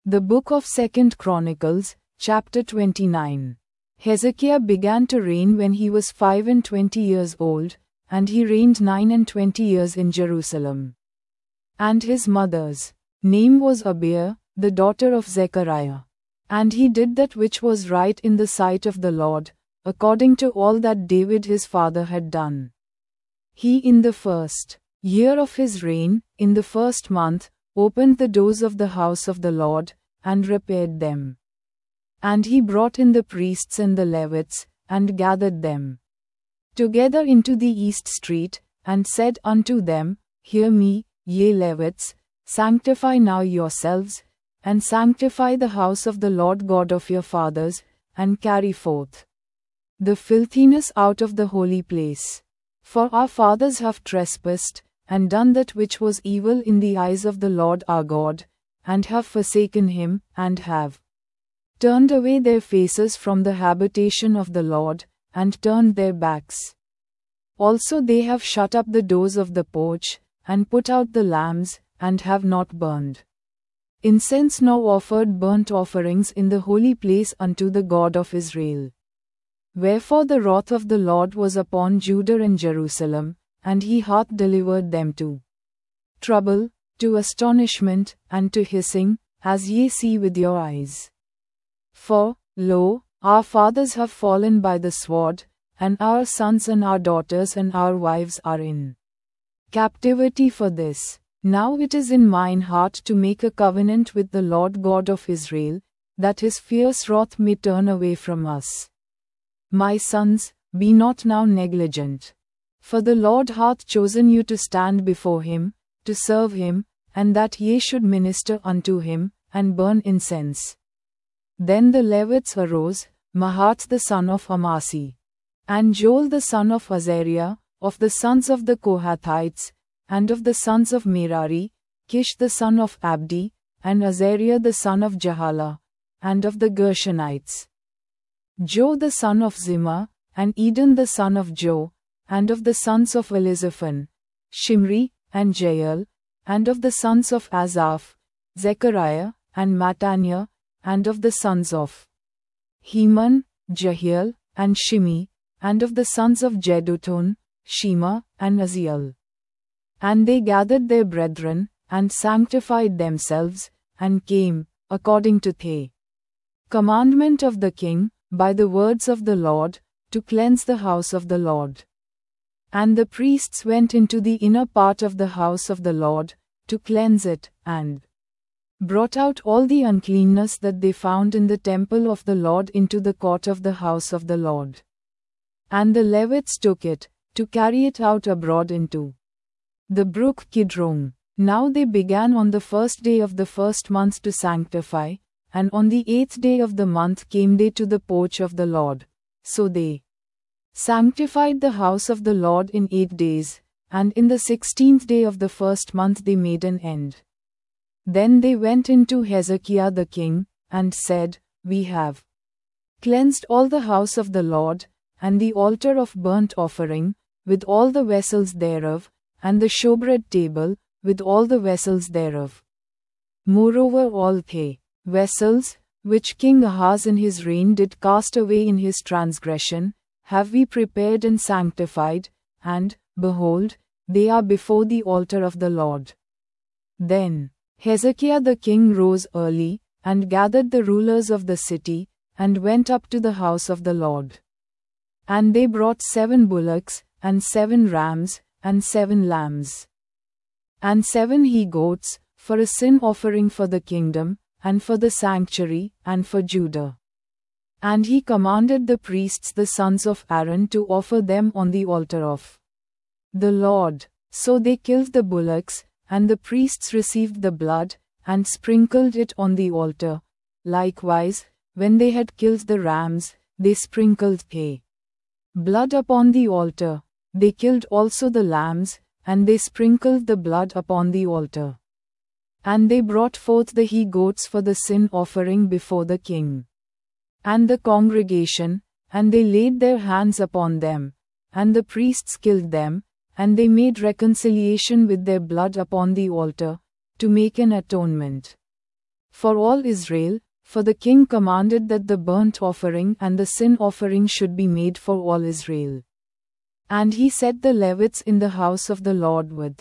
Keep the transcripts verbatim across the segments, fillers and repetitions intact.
The Book of Second Chronicles, chapter twenty-nine. Hezekiah began to reign when he was five and twenty years old, and he reigned nine and twenty years in Jerusalem. And his mother's name was Abiah, the daughter of Zechariah. And he did that which was right in the sight of the Lord, according to all that David his father had done. He in the first year of his reign, in the first month, opened the doors of the house of the Lord, and repaired them. And he brought in the priests and the Levites, and gathered them together into the east street, and said unto them, Hear me, ye Levites, sanctify now yourselves, and sanctify the house of the Lord God of your fathers, and carry forth the filthiness out of the holy place. For our fathers have trespassed, and done that which was evil in the eyes of the Lord our God, and have forsaken him, and have turned away their faces from the habitation of the Lord, and turned their backs. Also they have shut up the doors of the porch, and put out the lamps, and have not burned incense nor offered burnt offerings in the holy place unto the God of Israel. Wherefore the wrath of the Lord was upon Judah and Jerusalem, and he hath delivered them to trouble, to astonishment, and to hissing, as ye see with your eyes. For, lo, our fathers have fallen by the sword, and our sons and our daughters and our wives are in captivity for this. Now it is in mine heart to make a covenant with the Lord God of Israel, that his fierce wrath may turn away from us. My sons, be not now negligent. For the Lord hath chosen you to stand before him, to serve him, and that ye should minister unto him, and burn incense. Then the Levites arose, Mahath the son of Amasai, and Joel the son of Azariah, of the sons of the Kohathites, and of the sons of Merari, Kish the son of Abdi, and Azariah the son of Jahala, and of the Gershonites, Jo the son of Zimmah, and Eden the son of Jo, and of the sons of Elizaphan, Shimri, and Jael, and of the sons of Asaph, Zechariah, and Mattaniah, and of the sons of Heman, Jehiel, and Shimi, and of the sons of Jeduthun, Shema, and Aziel. And they gathered their brethren, and sanctified themselves, and came, according to the commandment of the king, by the words of the Lord, to cleanse the house of the Lord. And the priests went into the inner part of the house of the Lord, to cleanse it, and brought out all the uncleanness that they found in the temple of the Lord into the court of the house of the Lord. And the Levites took it, to carry it out abroad into the brook Kidron. Now they began on the first day of the first month to sanctify, and on the eighth day of the month came they to the porch of the Lord. So they sanctified the house of the Lord in eight days, and in the sixteenth day of the first month they made an end. Then they went in to Hezekiah the king, and said, We have cleansed all the house of the Lord, and the altar of burnt offering, with all the vessels thereof, and the showbread table, with all the vessels thereof. Moreover all the vessels, which King Ahaz in his reign did cast away in his transgression, have we prepared and sanctified, and, behold, they are before the altar of the Lord. Then Hezekiah the king rose early, and gathered the rulers of the city, and went up to the house of the Lord. And they brought seven bullocks, and seven rams, and seven lambs, and seven he-goats, for a sin offering for the kingdom, and for the sanctuary, and for Judah. And he commanded the priests the sons of Aaron to offer them on the altar of the Lord. So they killed the bullocks, and the priests received the blood, and sprinkled it on the altar. Likewise, when they had killed the rams, they sprinkled the blood upon the altar. They killed also the lambs, and they sprinkled the blood upon the altar. And they brought forth the he-goats for the sin offering before the king and the congregation, and they laid their hands upon them, and the priests killed them, and they made reconciliation with their blood upon the altar, to make an atonement for all Israel, for the king commanded that the burnt offering and the sin offering should be made for all Israel. And he set the Levites in the house of the Lord with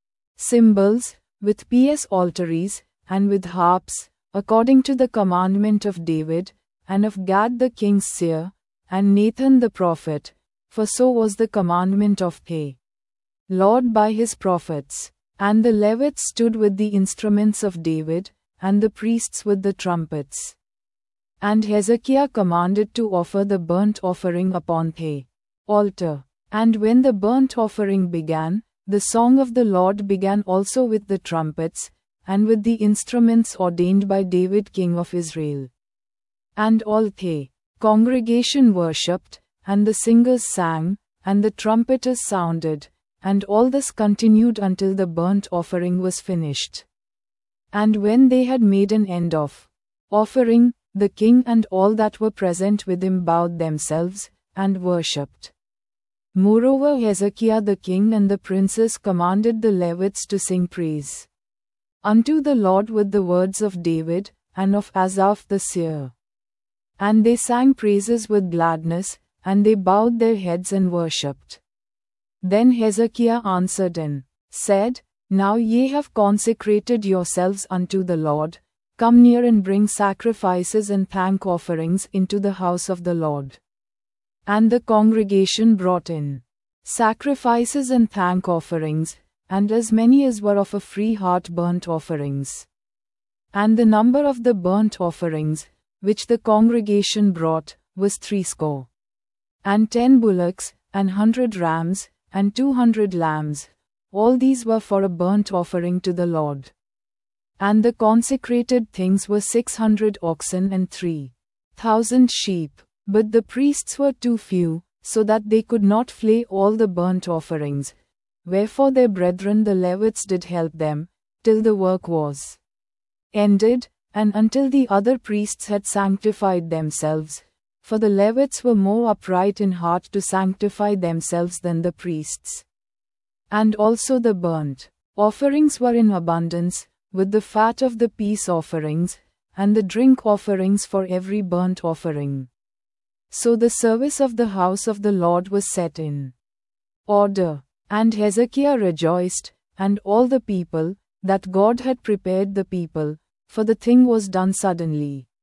cymbals, with pious psalteries, and with harps, according to the commandment of David, and of Gad the king's seer, and Nathan the prophet, for so was the commandment of the Lord by his prophets. And the Levites stood with the instruments of David, and the priests with the trumpets. And Hezekiah commanded to offer the burnt offering upon the altar. And when the burnt offering began, the song of the Lord began also with the trumpets, and with the instruments ordained by David king of Israel. And all the congregation worshipped, and the singers sang, and the trumpeters sounded, and all this continued until the burnt offering was finished. And when they had made an end of offering, the king and all that were present with him bowed themselves, and worshipped. Moreover Hezekiah the king and the princes commanded the Levites to sing praise unto the Lord with the words of David, and of Asaph the seer. And they sang praises with gladness, and they bowed their heads and worshipped. Then Hezekiah answered and said, Now ye have consecrated yourselves unto the Lord, come near and bring sacrifices and thank offerings into the house of the Lord. And the congregation brought in sacrifices and thank offerings, and as many as were of a free heart burnt offerings. And the number of the burnt offerings, which the congregation brought, was threescore. And ten bullocks, and hundred rams, and two hundred lambs, all these were for a burnt offering to the Lord. And the consecrated things were six hundred oxen and three thousand sheep, but the priests were too few, so that they could not flay all the burnt offerings, wherefore their brethren the Levites did help them, till the work was ended, and until the other priests had sanctified themselves, for the Levites were more upright in heart to sanctify themselves than the priests. And also the burnt offerings were in abundance, with the fat of the peace offerings, and the drink offerings for every burnt offering. So the service of the house of the Lord was set in order. And Hezekiah rejoiced, and all the people, that God had prepared the people, for the thing was done suddenly.